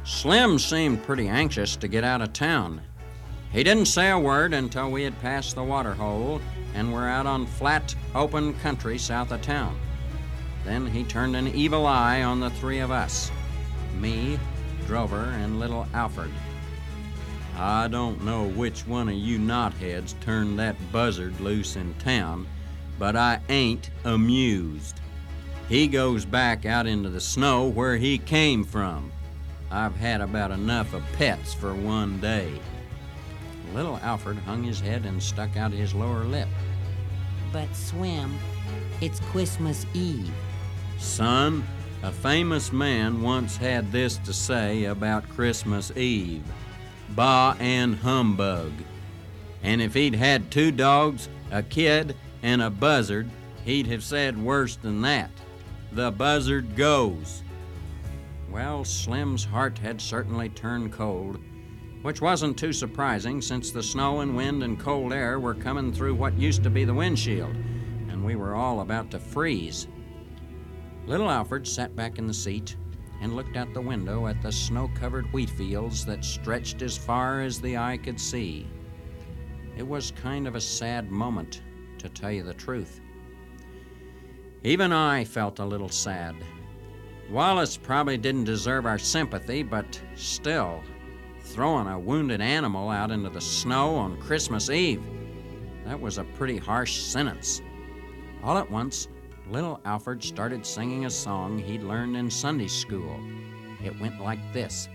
Slim seemed pretty anxious to get out of town. He didn't say a word until we had passed the water hole and were out on flat, open country south of town. Then he turned an evil eye on the three of us, me, Drover, and little Alfred. "I don't know which one of you knotheads turned that buzzard loose in town, but I ain't amused. He goes back out into the snow where he came from. I've had about enough of pets for one day." Little Alfred hung his head and stuck out his lower lip. "But Swim, it's Christmas Eve." "Son, a famous man once had this to say about Christmas Eve. Bah and humbug. And if he'd had 2 dogs, a kid, and a buzzard, he'd have said worse than that. The buzzard goes." Well, Slim's heart had certainly turned cold, which wasn't too surprising since the snow and wind and cold air were coming through what used to be the windshield, and we were all about to freeze. Little Alfred sat back in the seat and looked out the window at the snow-covered wheat fields that stretched as far as the eye could see. It was kind of a sad moment, to tell you the truth. Even I felt a little sad. Wallace probably didn't deserve our sympathy, but still, throwing a wounded animal out into the snow on Christmas Eve, that was a pretty harsh sentence. All at once, little Alfred started singing a song he'd learned in Sunday school. It went like this.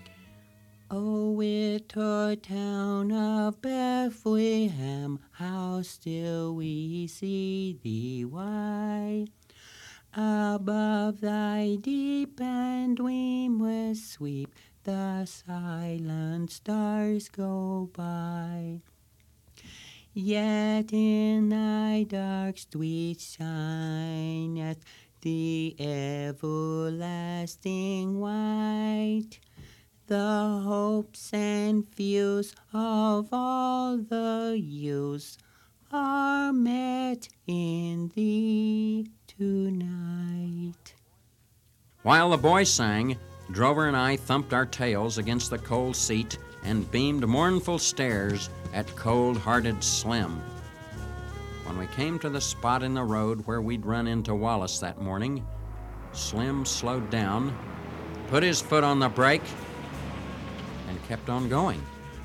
"O little town of Bethlehem, how still we see thee lie. Above thy deep and dreamless sweep, the silent stars go by. Yet in thy dark streets shineth the everlasting light. The hopes and fears of all the youths are met in thee tonight." While the boy sang, Drover and I thumped our tails against the cold seat and beamed mournful stares at cold-hearted Slim. When we came to the spot in the road where we'd run into Wallace that morning, Slim slowed down, put his foot on the brake, and kept on going.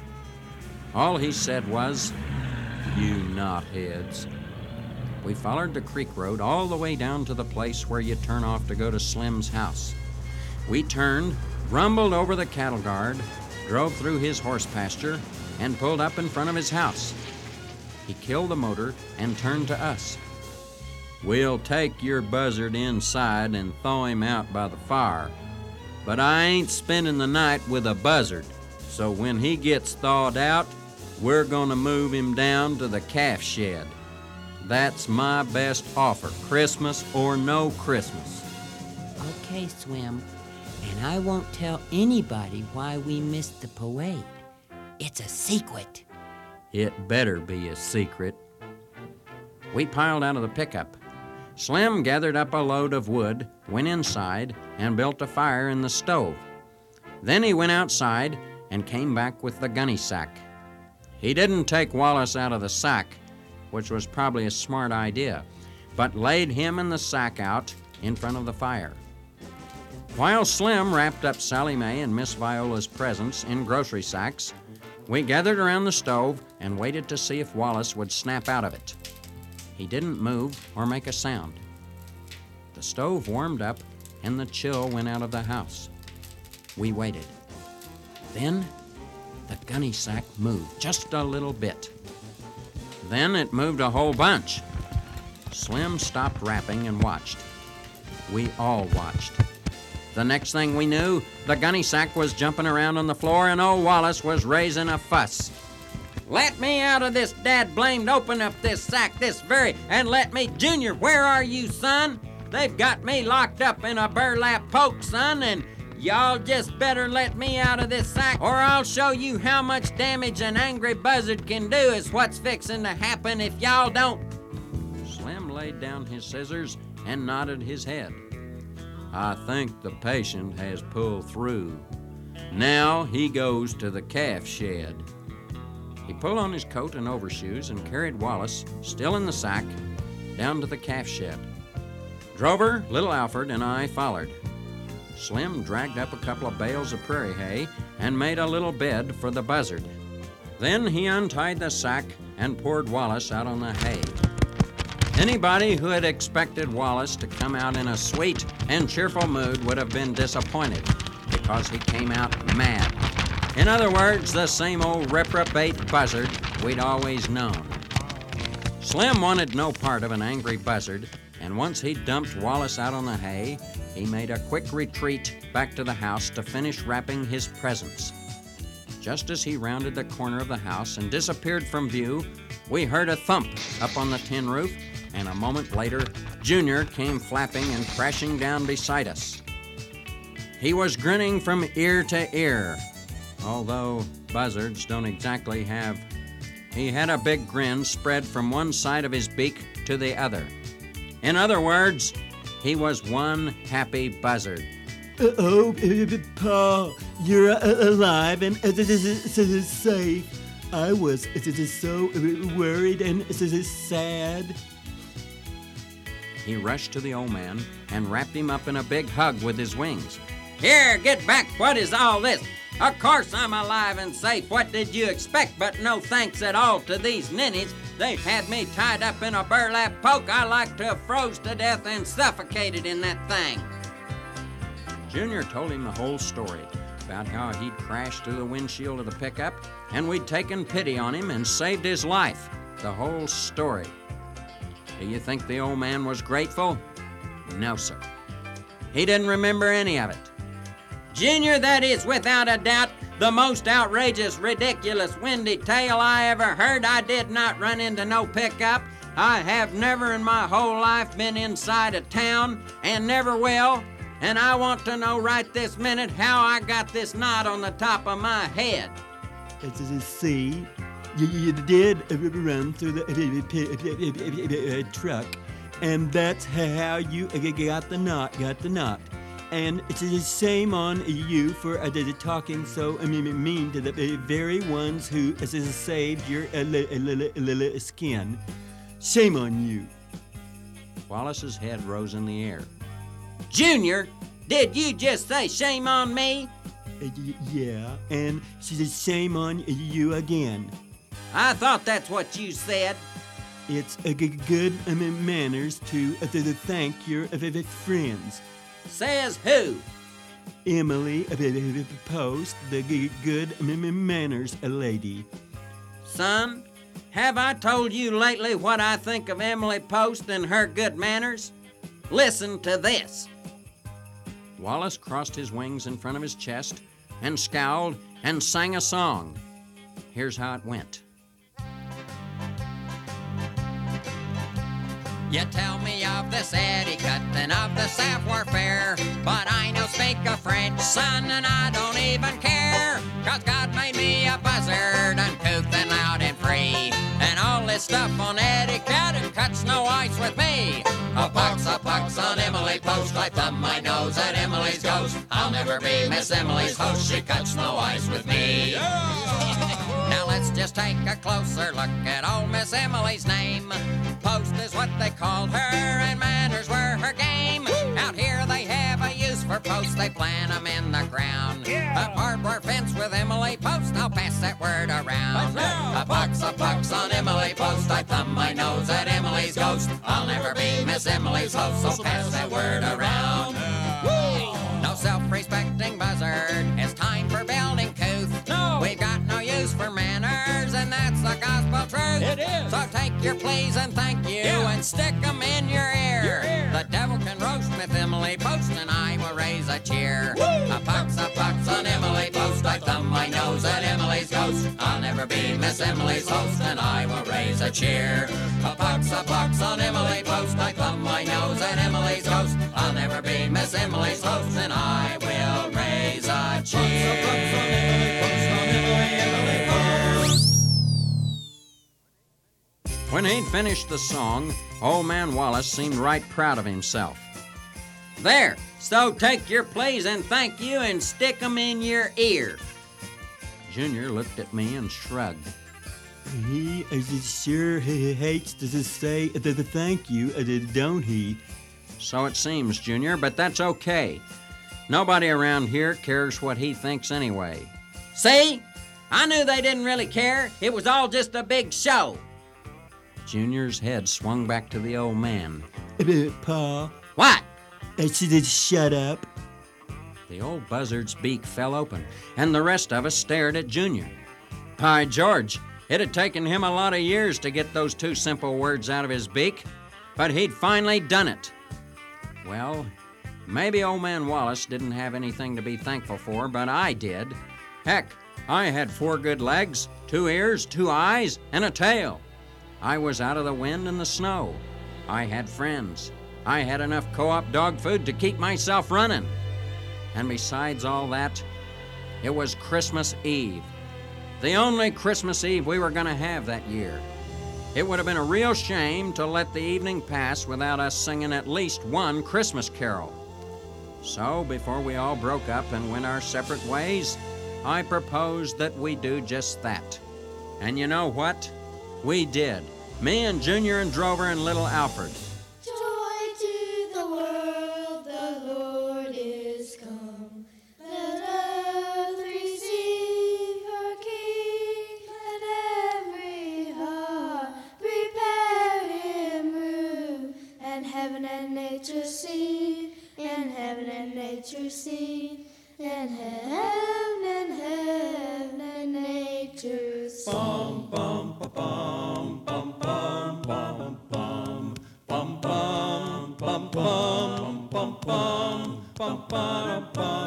All he said was, "You knotheads." We followed the creek road all the way down to the place where you turn off to go to Slim's house. We turned, rumbled over the cattle guard, drove through his horse pasture, and pulled up in front of his house. He killed the motor and turned to us. "We'll take your buzzard inside and thaw him out by the fire. But I ain't spending the night with a buzzard, so when he gets thawed out, we're gonna move him down to the calf shed. That's my best offer, Christmas or no Christmas." "Okay, Swim, and I won't tell anybody why we missed the parade. It's a secret." "It better be a secret." We piled out of the pickup. Slim gathered up a load of wood, went inside, and built a fire in the stove. Then he went outside and came back with the gunny sack. He didn't take Wallace out of the sack, which was probably a smart idea, but laid him and the sack out in front of the fire. While Slim wrapped up Sally Mae and Miss Viola's presents in grocery sacks, we gathered around the stove and waited to see if Wallace would snap out of it. He didn't move or make a sound. The stove warmed up and the chill went out of the house. We waited. Then the gunny sack moved just a little bit. Then it moved a whole bunch. Slim stopped wrapping and watched. We all watched. The next thing we knew, the gunny sack was jumping around on the floor and old Wallace was raising a fuss. "Let me out of this, dad-blamed, open up this sack this very, and let me, Junior, where are you, son? They've got me locked up in a burlap poke, son, and y'all just better let me out of this sack, or I'll show you how much damage an angry buzzard can do is what's fixing to happen if y'all don't." Slim laid down his scissors and nodded his head. "I think the patient has pulled through. Now he goes to the calf shed. He pulled on his coat and overshoes and carried Wallace, still in the sack, down to the calf shed. Drover, little Alfred, and I followed. Slim dragged up a couple of bales of prairie hay and made a little bed for the buzzard. Then he untied the sack and poured Wallace out on the hay. Anybody who had expected Wallace to come out in a sweet and cheerful mood would have been disappointed, because he came out mad. In other words, the same old reprobate buzzard we'd always known. Slim wanted no part of an angry buzzard, and once he'd dumped Wallace out on the hay, he made a quick retreat back to the house to finish wrapping his presents. Just as he rounded the corner of the house and disappeared from view, we heard a thump up on the tin roof, and a moment later, Junior came flapping and crashing down beside us. He was grinning from ear to ear, although buzzards don't exactly have. He had a big grin spread from one side of his beak to the other. In other words, he was one happy buzzard. Oh, Pa, you're alive and safe. I was so worried and sad. He rushed to the old man and wrapped him up in a big hug with his wings. Here, get back. What is all this? Of course I'm alive and safe. What did you expect? But no thanks at all to these ninnies. They've had me tied up in a burlap poke. I like to have froze to death and suffocated in that thing. Junior told him the whole story about how he'd crashed through the windshield of the pickup and we'd taken pity on him and saved his life. The whole story. Do you think the old man was grateful? No, sir. He didn't remember any of it. Junior, that is without a doubt the most outrageous, ridiculous, windy tale I ever heard. I did not run into no pickup. I have never in my whole life been inside a town and never will. And I want to know right this minute how I got this knot on the top of my head. See, you did run through the truck, and that's how you got the knot. And it's a shame on you for talking so mean to the very ones who saved your skin. Shame on you. Wallace's head rose in the air. Junior, did you just say shame on me? Yeah, and she said shame on you again. I thought that's what you said. It's good manners to thank your friends. Says who? Emily Post, the good manners lady. Son, have I told you lately what I think of Emily Post and her good manners? Listen to this. Wallace crossed his wings in front of his chest and scowled and sang a song. Here's how it went. You tell me of this etiquette and of the savoir-faire, but I no speak a French, son, and I don't even care. 'Cause God made me a buzzard, uncouth and loud and free, and all this stuff on etiquette, it cuts no ice with me. A pox on Emily Post, I thumb my nose at Emily's ghost. I'll never be Miss Emily's host, she cuts no ice with me. Now let's just take a closer look at old Miss Emily's name. Post is what they called her, and manners were her game. Out here they have a use for posts, they plant them in the ground. A barbed wire fence with Emily Post, I'll pass that word around. A pox on Emily Post, I thumb my nose at Emily's ghost. I'll never be Miss Emily's host, so pass that word around. No self-respecting buzzard, it's time for building couth. No. We've got no use for manners, and that's the gospel truth. It is. So take your please and thank you, and stick 'em in your ear. The devil can roast with Emily Post, and I will raise a cheer. Woo. A pox on Emily Post, I thumb my nose at Emily's ghost. I'll never be Miss Emily's host, and I will raise a cheer. A pox on Emily Post, I thumb my nose at Emily's ghost. I'll never be Miss Emily's host, and I will raise a cheer. When he'd finished the song, old man Wallace seemed right proud of himself. There, So take your please and thank you and stick 'em in your ear. Junior looked at me and shrugged. He sure hates to say the thank you, don't he? So it seems, Junior, but that's okay. Nobody around here cares what he thinks anyway. See? I knew they didn't really care. It was all just a big show. Junior's head swung back to the old man. Pa? What? I said shut up. The old buzzard's beak fell open, and the rest of us stared at Junior. By George, it had taken him a lot of years to get those two simple words out of his beak, but he'd finally done it. Well, maybe old man Wallace didn't have anything to be thankful for, but I did. Heck, I had 4 good legs, 2 ears, 2 eyes, and a tail. I was out of the wind and the snow. I had friends. I had enough co-op dog food to keep myself running. And besides all that, it was Christmas Eve. The only Christmas Eve we were going to have that year. It would have been a real shame to let the evening pass without us singing at least one Christmas carol. So, before we all broke up and went our separate ways, I proposed that we do just that. And you know what? We did. Me and Junior and Drover and little Alfred. Joy to the world, the Lord is come. Let earth receive her King. Let every heart prepare him room. And heaven and nature sing, and heaven and nature sing, and heaven and nature sing. Bum, bum, ba, bum, bum, bum, bum, bum, bum, bum, bum, bum, bum, bum, bum, bum,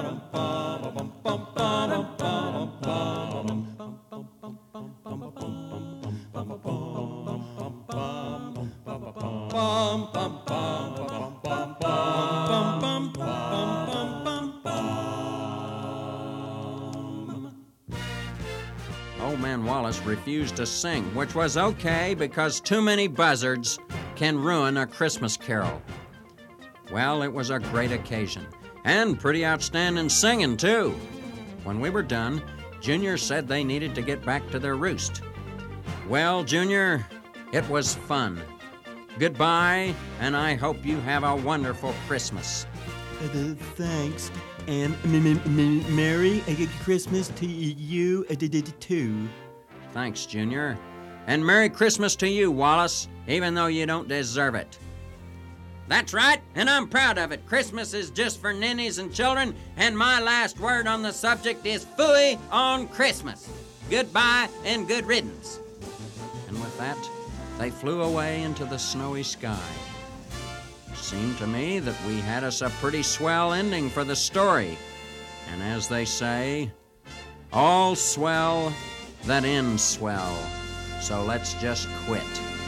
Old man Wallace refused to sing, which was okay because too many buzzards can ruin a Christmas carol. Well, it was a great occasion, and pretty outstanding singing, too. When we were done, Junior said they needed to get back to their roost. Well, Junior, it was fun. Goodbye, and I hope you have a wonderful Christmas. Thanks, and Merry Christmas to you too. Thanks, Junior. And Merry Christmas to you, Wallace, even though you don't deserve it. That's right, and I'm proud of it. Christmas is just for ninnies and children, and my last word on the subject is phooey on Christmas. Goodbye and good riddance. And with that, they flew away into the snowy sky. It seemed to me that we had us a pretty swell ending for the story. And as they say, all swell that ends swell. So let's just quit.